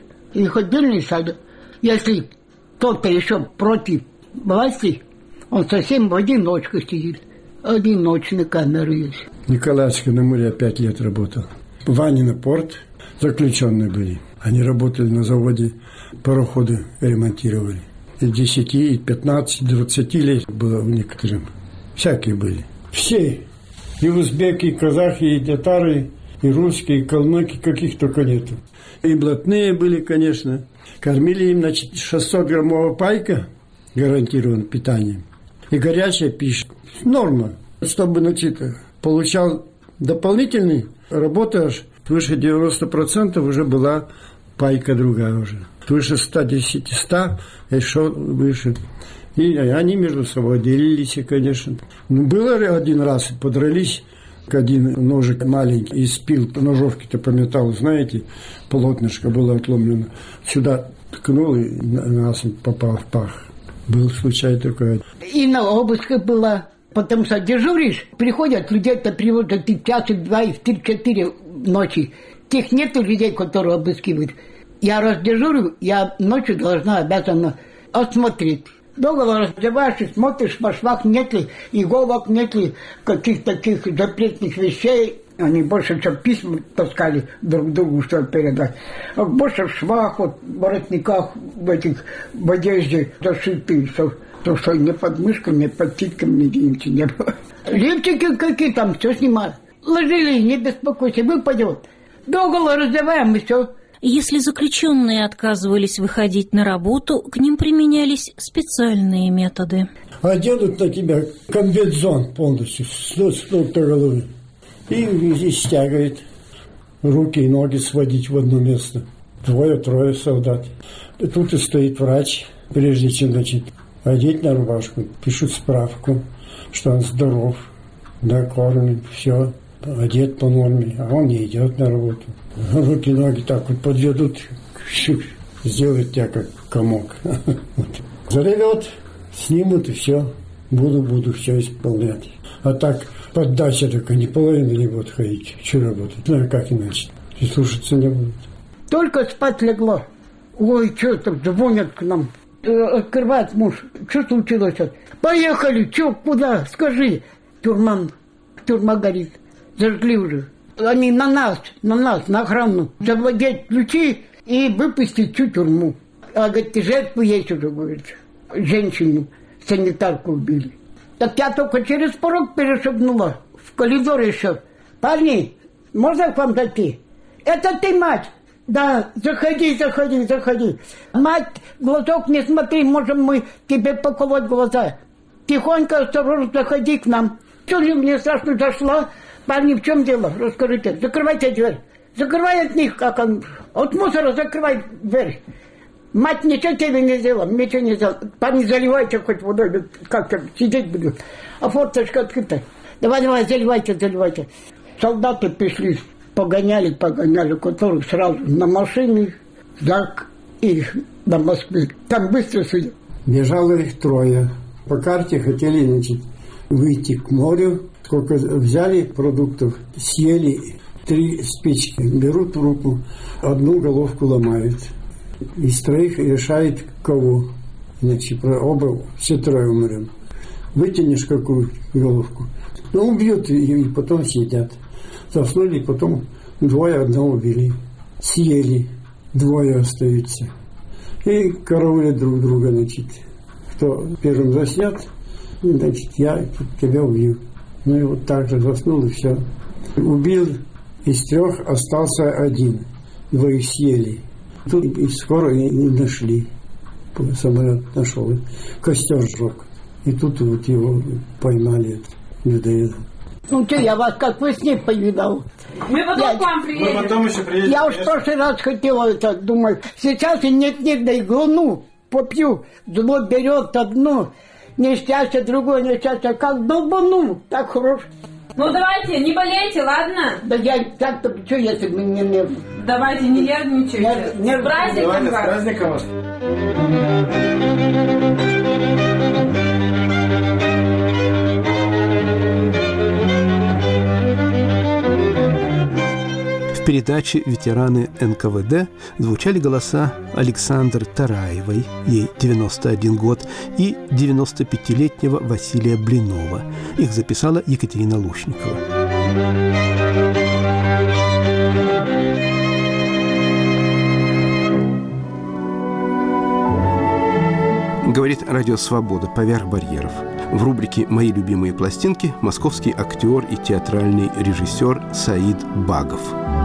Speaker 3: Их отдельный сад. Если кто-то еще против власти, он совсем в одиночку сидит. Одиночные камеры есть.
Speaker 4: Николаевский на море пять лет работал. Ванина порт, заключенные были. Они работали на заводе, пароходы ремонтировали. И десяти, и пятнадцати, двадцати лет было у некоторых. Всякие были. Все. И узбеки, и казахи, и татары, и русские, и калмыки, каких только нету. И блатные были, конечно. Кормили им, значит, шестисотграммовая пайка, гарантированное питание. И горячая пища. Норма. Чтобы, значит, получал дополнительный, работаешь, свыше девяноста процентов уже была пайка другая уже. Свыше ста десяти, ста, еще выше. И они между собой делились, конечно. Ну, было один раз, подрались, один ножик маленький, и спил, ножовки-то по металлу, знаете, полотнышко было отломлено. Сюда ткнул, и нас попал в пах. Был случай такой.
Speaker 3: И на обысках была. Потому что дежуришь, приходят, людей-то приводят и в час, и в два, и в три-четыре ночи. Тех нету людей, которые обыскивают. Я раз дежурю, я ночью должна, обязана осмотреть. Договор раздеваешь и смотришь, по швах нет ли иголок, нет ли каких-то таких запретных вещей. Они больше, чем письма таскали друг другу, чтобы передать. А больше в швах, вот, в воротниках, в этих, в одежде зашиты, все. То, что ни под мышкой, ни под титками, нигде не было. Лифчики какие там, все снимают. Ложили, не беспокойся, выпадет. Договор раздеваем, и все.
Speaker 7: Если заключенные отказывались выходить на работу, к ним применялись специальные методы.
Speaker 4: Оденут на тебя комбинезон полностью, с ног до головы. И, и стягивает руки и ноги сводить в одно место. Двое-трое солдат. И тут и стоит врач, прежде чем, значит, одеть на рубашку, пишут справку, что он здоров, накормлен, все, одет по норме, а он не идет на работу. Руки, ноги так вот подведут, сделают тебя как комок. Заревет, снимут и все, буду-буду все исполнять. А так поддача только не половина не будет ходить, что работать, знаю как иначе, и слушаться не будут.
Speaker 3: Только спать легло. Ой, что там, звонят к нам. Открывает муж. Что случилось? Поехали. Что, куда? Скажи. Тюрьма, тюрьма горит. Зажгли уже. Они на нас, на нас, на охрану. Завладеть ключи и выпустить всю тюрьму. А, говорит, жертву есть уже, говорит. Женщину, санитарку убили. Так я только через порог перешагнула. В коридор еще. Парни, можно к вам зайти? Это ты, мать? Да, заходи, заходи, заходи. Мать, в глазок не смотри, можем мы тебе поколоть глаза. Тихонько, осторожно, заходи к нам. Что ли мне страшно зашла? Парни, в чем дело? Расскажите. Закрывайте дверь. Закрывай от них, как он. От мусора закрывай дверь. Мать ничего тебе не сделала, ничего не сделала. Парни, заливайте хоть водой, как-то сидеть буду. А форточка открыта. Давай, давай, заливайте, заливайте. Солдаты пришли. Погоняли, погоняли, которых сразу на машине, так и до Москвы. Там быстро судят.
Speaker 4: Бежало их трое. По карте хотели, значит, выйти к морю. Сколько взяли продуктов, съели три спички. Берут в руку, одну головку ломают. Из троих решает кого. Иначе оба, все трое умрем. Вытянешь какую головку. Ну, убьют и потом съедят. Заснули, потом двое одного убили. Съели, двое остаются. И караулят друг друга, значит. Кто первым заснет, значит, я тебя убью. Ну и вот так же заснул, и все. Убил, из трех остался один. Двоих съели. Тут и скоро и нашли. Самолет нашел. Костер сжег. И тут вот его поймали, людоеда.
Speaker 3: Ну что, я вас как во сне повидал.
Speaker 8: Мы потом
Speaker 3: я,
Speaker 8: к вам приедем.
Speaker 6: Мы потом еще приедем.
Speaker 3: Я уж в прошлый раз хотела это, думаю, сейчас и нет-нет, да и глуну попью, зло берет одно, несчастье другое, несчастье. Как долбану, так хорошо.
Speaker 8: Ну давайте, не болейте, ладно?
Speaker 3: Да я так-то, что если бы не нервно?
Speaker 8: Давайте, не нервничайте.
Speaker 3: Не, не,
Speaker 8: с праздником
Speaker 6: Давайте,
Speaker 8: вас.
Speaker 6: с праздником вас.
Speaker 2: В передаче «Ветераны эн ка вэ дэ» звучали голоса Александры Тараевой, ей девяносто один год, и девяностопятилетнего Василия Блинова. Их записала Екатерина Лушникова. Говорит радио «Свобода» поверх барьеров. В рубрике «Мои любимые пластинки» московский актер и театральный режиссер Саид Багов.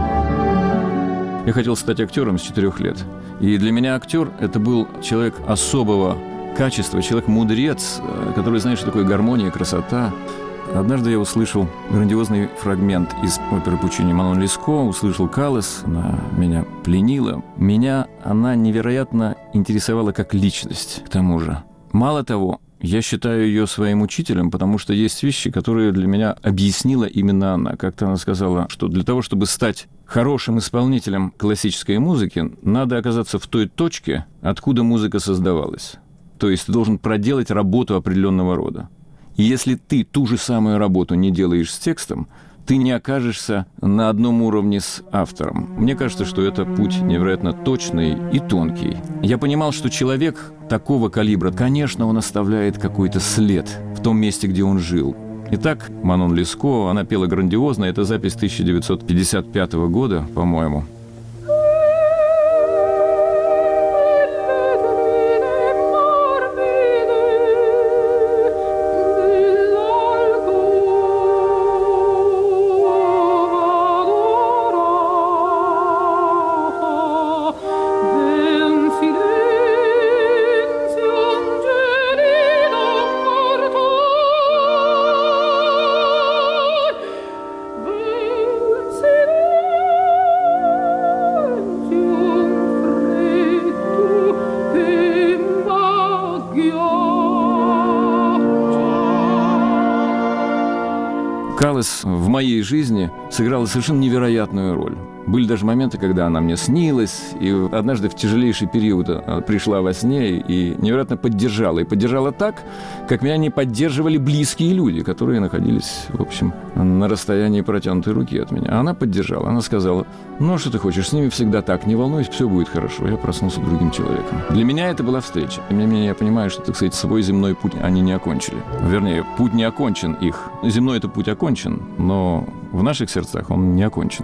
Speaker 9: Я хотел стать актером с четырех лет. И для меня актер – это был человек особого качества, человек-мудрец, который знает, что такое гармония и красота. Однажды я услышал грандиозный фрагмент из оперы Пучини «Манон Леско», услышал Каллас, она меня пленила. Меня она невероятно интересовала как личность, к тому же. Мало того, я считаю ее своим учителем, потому что есть вещи, которые для меня объяснила именно она. Как-то она сказала, что для того, чтобы стать хорошим исполнителем классической музыки, надо оказаться в той точке, откуда музыка создавалась. То есть ты должен проделать работу определенного рода. И если ты ту же самую работу не делаешь с текстом, ты не окажешься на одном уровне с автором. Мне кажется, что это путь невероятно точный и тонкий. Я понимал, что человек такого калибра, конечно, он оставляет какой-то след в том месте, где он жил. Итак, Манон Леско, она пела грандиозно. Это запись тысяча девятьсот пятьдесят пятого года, по-моему. Каллас в моей жизни сыграла совершенно невероятную роль. Были даже моменты, когда она мне снилась, и однажды в тяжелейший период пришла во сне и невероятно поддержала. И поддержала так, как меня не поддерживали близкие люди, которые находились, в общем, на расстоянии протянутой руки от меня. А она поддержала. Она сказала: ну, что ты хочешь, с ними всегда так, не волнуйся, все будет хорошо. Я проснулся другим человеком. Для меня это была встреча. Тем не менее, я понимаю, что, так сказать, свой земной путь они не окончили. Вернее, путь не окончен их. Земной это путь окончен, но в наших сердцах он не окончен.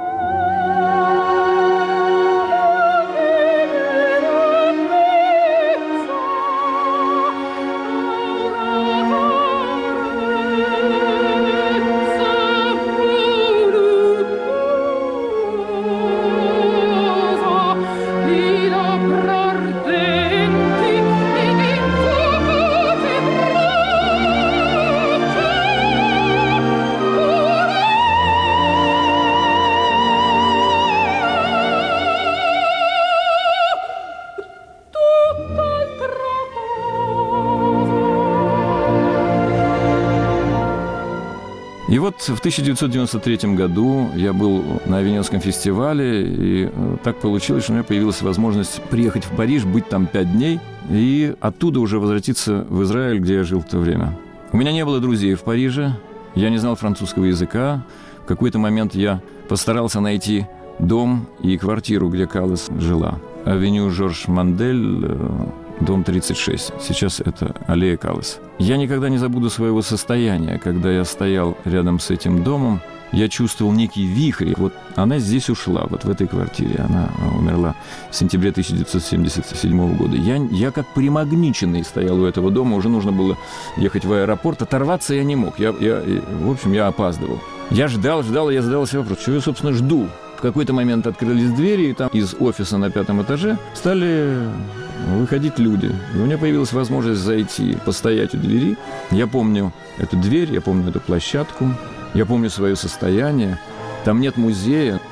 Speaker 9: И вот в тысяча девятьсот девяносто третьем году я был на Венецианском фестивале, и так получилось, что у меня появилась возможность приехать в Париж, быть там пять дней, и оттуда уже возвратиться в Израиль, где я жил в то время. У меня не было друзей в Париже, я не знал французского языка. В какой-то момент я постарался найти дом и квартиру, где Каллас жила. Авеню Жорж Мандель, дом тридцать шесть. Сейчас это аллея Каллас. Я никогда не забуду своего состояния, когда я стоял рядом с этим домом. Я чувствовал некий вихрь. Вот она здесь ушла, вот в этой квартире. Она умерла в сентябре тысяча девятьсот семьдесят седьмого года. Я, я как примагниченный стоял у этого дома. Уже нужно было ехать в аэропорт. Оторваться я не мог. Я, я, в общем, я опаздывал. Я ждал, ждал, и я задал себе вопрос, что я, собственно, жду. В какой-то момент открылись двери, и там из офиса на пятом этаже стали выходить люди. И у меня появилась возможность зайти, постоять у двери. Я помню эту дверь, я помню эту площадку, я помню свое состояние. Там нет музея,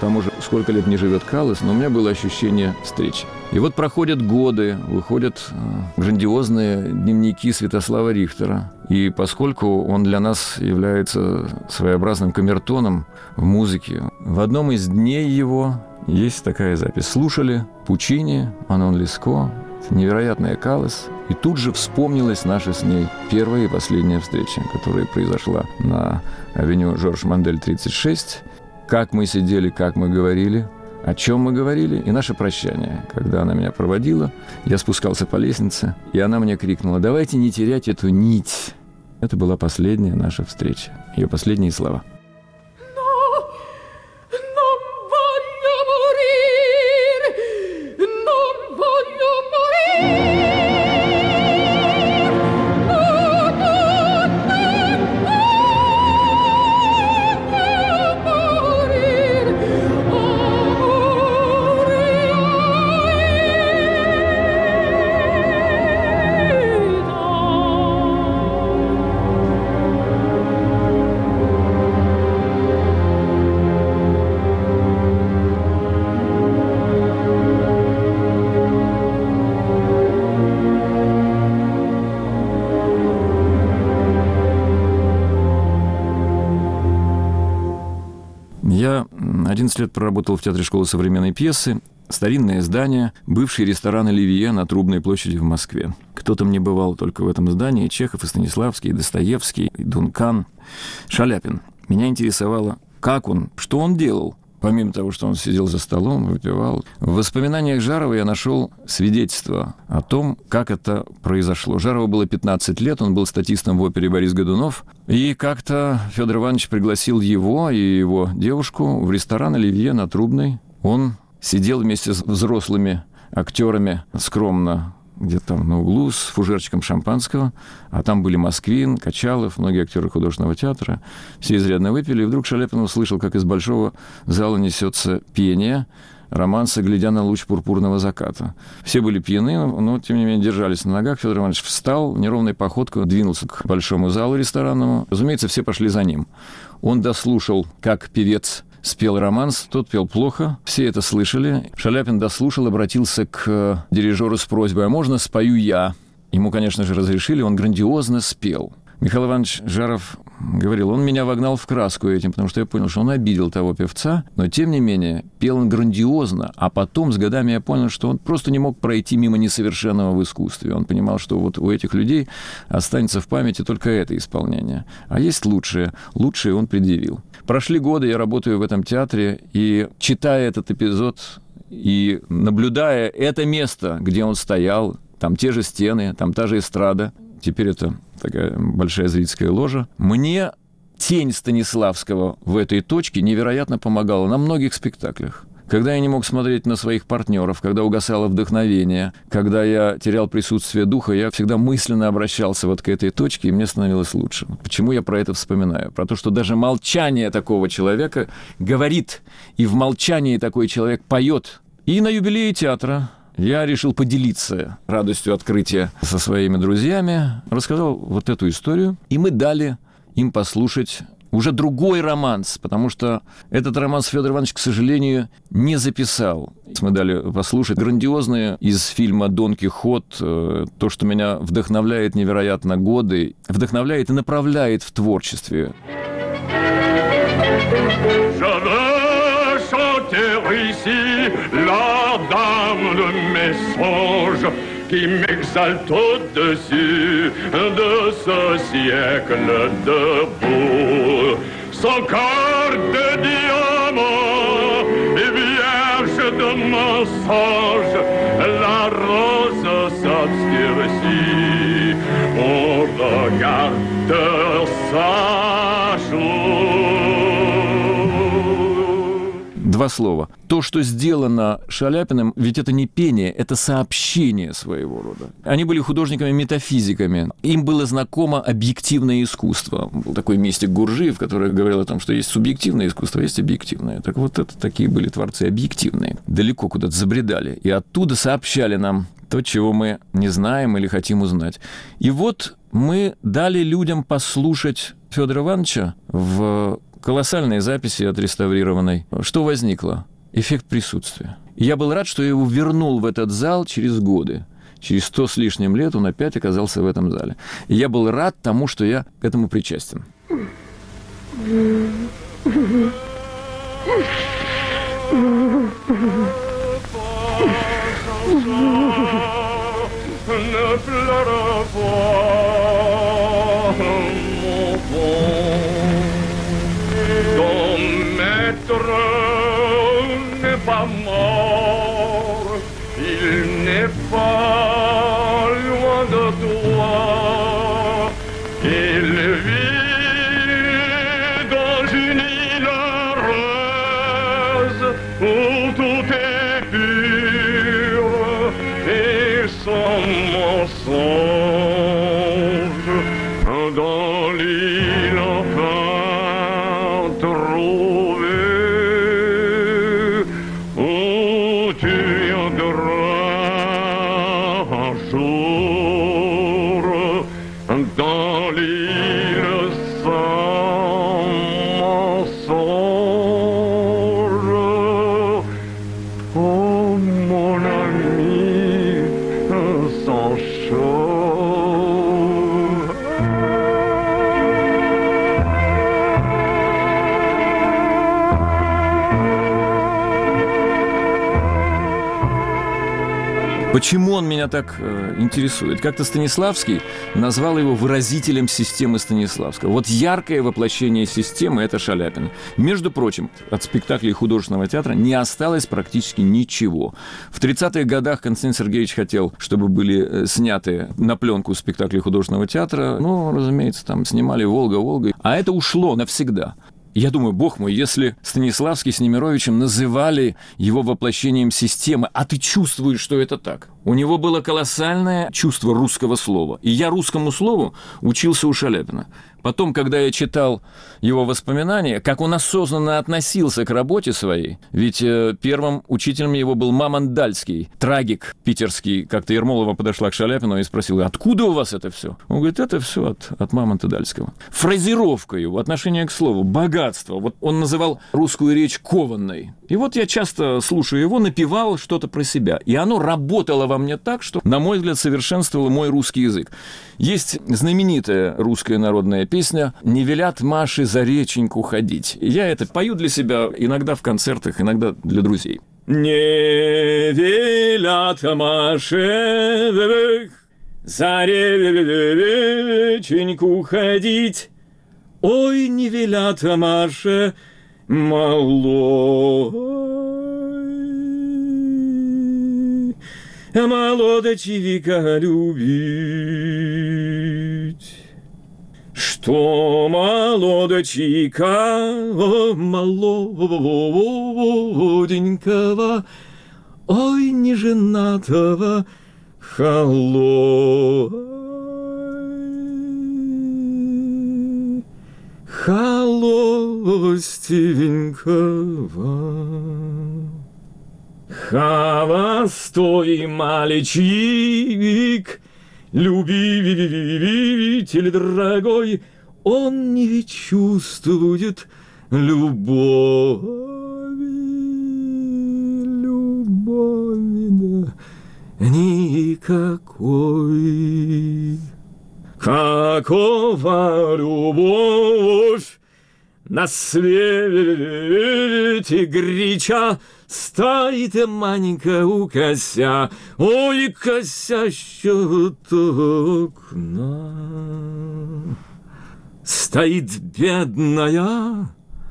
Speaker 9: тому же, сколько лет не живет Каллас, но у меня было ощущение встречи. И вот проходят годы, выходят грандиозные дневники Святослава Рихтера. И поскольку он для нас является своеобразным камертоном в музыке, в одном из дней его есть такая запись. Слушали Пучини, Манон Леско, невероятная Каллас. И тут же вспомнилась наша с ней первая и последняя встреча, которая произошла на авеню Жорж Мандель, тридцать шесть. Как мы сидели, как мы говорили, о чем мы говорили, и наше прощание. Когда она меня проводила, я спускался по лестнице, и она мне крикнула: «Давайте не терять эту нить». Это была последняя наша встреча, ее последние слова. Я одиннадцать лет проработал в Театре школы современной пьесы. Старинное здание, бывший ресторан «Оливье» на Трубной площади в Москве. Кто-то мне бывал только в этом здании: Чехов, и Станиславский, и Достоевский, и Дункан, Шаляпин. Меня интересовало, как он, что он делал. Помимо того, что он сидел за столом, выпивал. В воспоминаниях Жарова я нашел свидетельство о том, как это произошло. Жарову было пятнадцать лет, он был статистом в опере «Борис Годунов». И как-то Федор Иванович пригласил его и его девушку в ресторан «Оливье» на Трубной. Он сидел вместе с взрослыми актерами скромно где-то там на углу с фужерчиком шампанского, а там были Москвин, Качалов, многие актеры художественного театра. Все изрядно выпили, и вдруг Шаляпин услышал, как из большого зала несется пение романса «Глядя на луч пурпурного заката». Все были пьяны, но, тем не менее, держались на ногах. Федор Иванович встал, неровной походкой двинулся к большому залу ресторанному. Разумеется, все пошли за ним. Он дослушал, как певец спел романс, тот пел плохо, все это слышали. Шаляпин дослушал, обратился к дирижеру с просьбой: «А можно спою я?» Ему, конечно же, разрешили, он грандиозно спел. Михаил Иванович Жаров говорил: он меня вогнал в краску этим, потому что я понял, что он обидел того певца, но, тем не менее, пел он грандиозно, а потом с годами я понял, что он просто не мог пройти мимо несовершенного в искусстве. Он понимал, что вот у этих людей останется в памяти только это исполнение. А есть лучшее. Лучшее он предъявил. Прошли годы, я работаю в этом театре, и, читая этот эпизод и наблюдая это место, где он стоял, там те же стены, там та же эстрада, теперь это такая большая зрительская ложа, мне тень Станиславского в этой точке невероятно помогала на многих спектаклях. Когда я не мог смотреть на своих партнеров, когда угасало вдохновение, когда я терял присутствие духа, я всегда мысленно обращался вот к этой точке, и мне становилось лучше. Почему я про это вспоминаю? Про то, что даже молчание такого человека говорит, и в молчании такой человек поет. И на юбилее театра я решил поделиться радостью открытия со своими друзьями, рассказал вот эту историю, и мы дали им послушать уже другой романс, потому что этот романс Федор Иванович, к сожалению, не записал. Мы дали послушать грандиозное из фильма «Дон Кихот», то, что меня вдохновляет невероятно годы, вдохновляет и направляет в творчестве.
Speaker 10: Qui m'exalte au-dessus de ce siècle debout. Son corps de diamant et vierge de mensonge, la rose s'obscurcit au regard de sa joue.
Speaker 9: Два слова. То, что сделано Шаляпиным, ведь это не пение, это сообщение своего рода. Они были художниками-метафизиками. Им было знакомо объективное искусство. Был такой мистик Гуржиев, который говорил о том, что есть субъективное искусство, есть объективное. Так вот, это такие были творцы объективные. Далеко куда-то забредали. И оттуда сообщали нам то, чего мы не знаем или хотим узнать. И вот мы дали людям послушать Федора Ивановича в колоссальные записи отреставрированной. Что возникло? Эффект присутствия. И я был рад, что я его вернул в этот зал через годы. Через сто с лишним лет он опять оказался в этом зале. И я был рад тому, что я к этому причастен.
Speaker 10: Ne pleure pas, mon bon. Ton maître n'est pas mort, il n'est pas loin de toi. Il vit dans une île heureuse où tout est pur et sans mensonge. Dans l'île enfin trouvée où tu viendras un jour. Dans l'île sans mensonge. Oh mon ami, sans chaud.
Speaker 9: Почему он меня так э, интересует? Как-то Станиславский назвал его выразителем системы Станиславского. Вот яркое воплощение системы – это Шаляпин. Между прочим, от спектаклей художественного театра не осталось практически ничего. В тридцатых годах Константин Сергеевич хотел, чтобы были сняты на пленку спектакли художественного театра. Ну, разумеется, там снимали «Волга, Волга». А это ушло навсегда. Я думаю, бог мой, если Станиславский с Немировичем называли его воплощением системы, а ты чувствуешь, что это так. У него было колоссальное чувство русского слова. И я русскому слову учился у Шаляпина. Потом, когда я читал его воспоминания, как он осознанно относился к работе своей, ведь э, первым учителем его был Мамонт Дальский, трагик питерский. Как-то Ермолова подошла к Шаляпину и спросила: откуда у вас это все? Он говорит: это все от, от Мамонта Дальского. Фразировка его, отношение к слову, богатство. Вот он называл русскую речь кованной. И вот я часто, слушая его, напевал что-то про себя. И оно работало во мне так, что, на мой взгляд, совершенствовало мой русский язык. Есть знаменитая русская народная песня «Не велят Маше за реченьку ходить». Я это пою для себя иногда в концертах, иногда для друзей. Не велят Маше за реченьку ходить, ой, не велят Маше малой, молодочевика любить. Что молодочика, о, молоденького, ой, неженатого, холой, холостивенького. Холостой мальчик, любитель дорогой, он не чувствует любови, любови, да, никакой. Какова любовь на свете горяча, стоит маленько у кося, ой, кося щеток окна. Стоит бедная,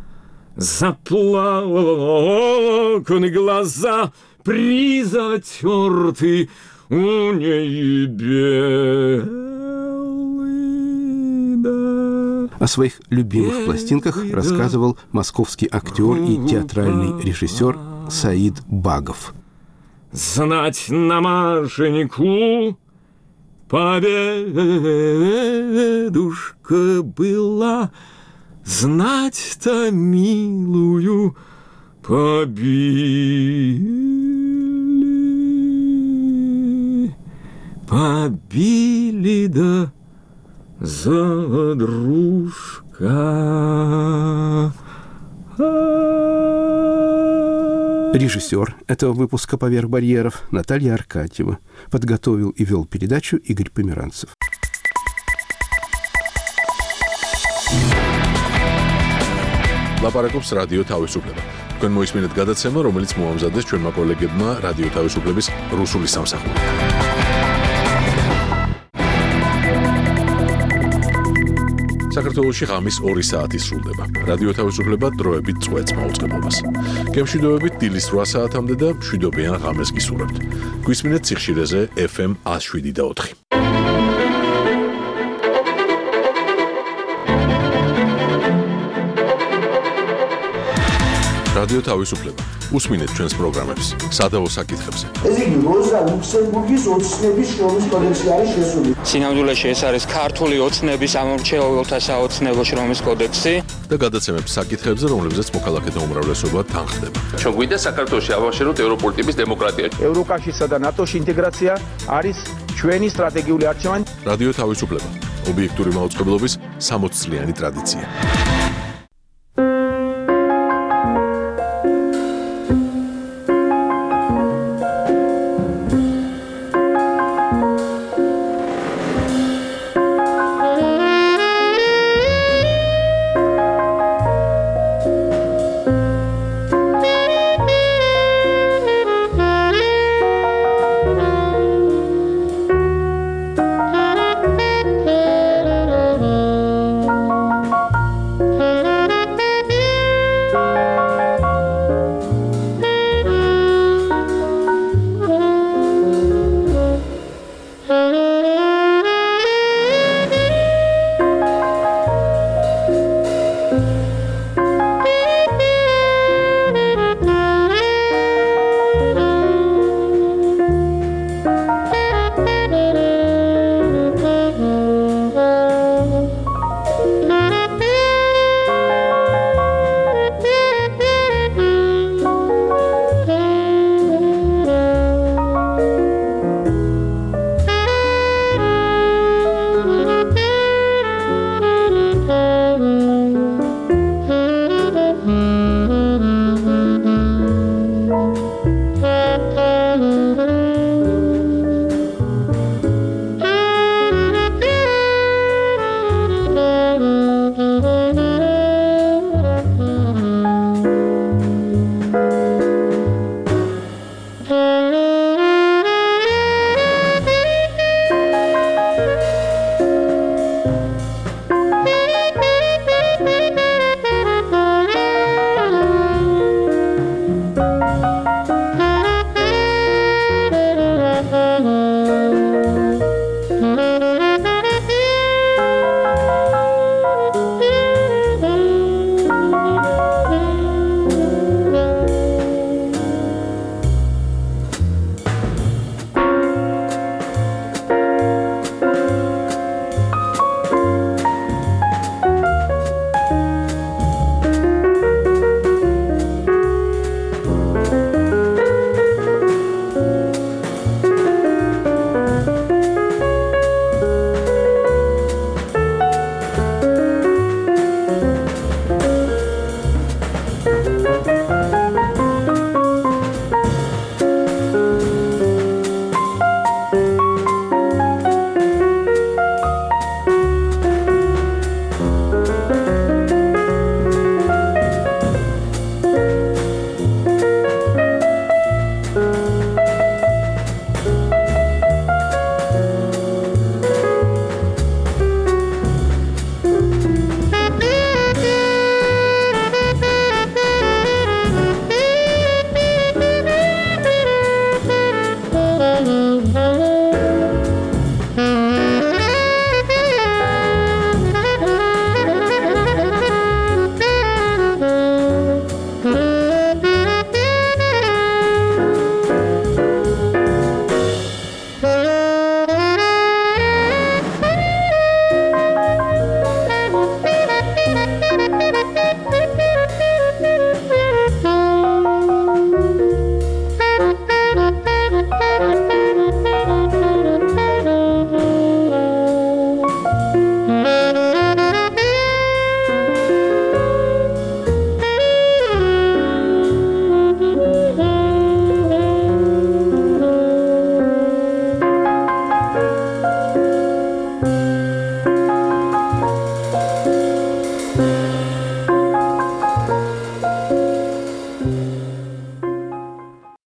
Speaker 9: заплаканы глаза, призатерты у ней белый, да.
Speaker 2: О своих любимых пластинках рассказывал московский актер и театральный режиссер Саид Багов.
Speaker 9: Знать на Машеньку победушка была, знать-то милую побили, побили, да задружка.
Speaker 2: Режиссер этого выпуска «Поверх барьеров» Наталья Аркадьева. Подготовил и вел передачу Игорь Померанцев.
Speaker 1: ლაპარაკობს რადიო თავისუფლება. თქვენ მოისმინეთ გადაცემა, რომელიც მოამზადეს ჩვენმა კოლეგებმა რადიო თავისუფლების რუსული სამსახური. საქართველოში ღამის ორი საათი სრულდება. რადიო თავისუფლება დროებით წვეთს მაუწყებლობას. გემშვიდობებით დილის რვა საათამდე და მშვიდობიან ღამეს გისურვებთ. გვისმინეთ სიხშირეზე ეფ ემ one oh seven და four. რადიო თავისუფლება. უსმინეთ ჩვენს პროგრამებს სადავო საკითხებზე.
Speaker 11: ეს იგი როზა ლუქსემბურგის ოცნების შრომის კოდექსი არის შესული.
Speaker 5: სინამდვილეში ეს არის ქართული ოცნების ამორჩეულთა საოცნებო შრომის კოდექსი
Speaker 1: და გადაცემებს საკითხებზე, რომლებზეც მოქალაქეთა უმრავლესობა თანხდება.
Speaker 12: ჩვენ გვინდა საქართველოში ავაშენოთ ევროპული ტიპის დემოკრატია.
Speaker 11: ევროკავშირსა და ნატოში ინტეგრაცია არის ჩვენი სტრატეგიული არჩევანი.
Speaker 1: რადიო თავისუფლება. ობიექტური მაუწყებლობის სამოცწლიანი ტრადიცია.